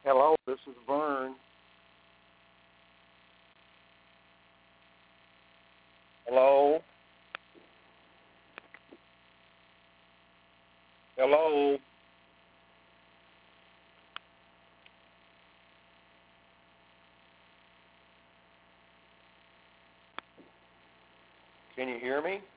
Hello, this is Vern. Hello? Hello? Can you hear me?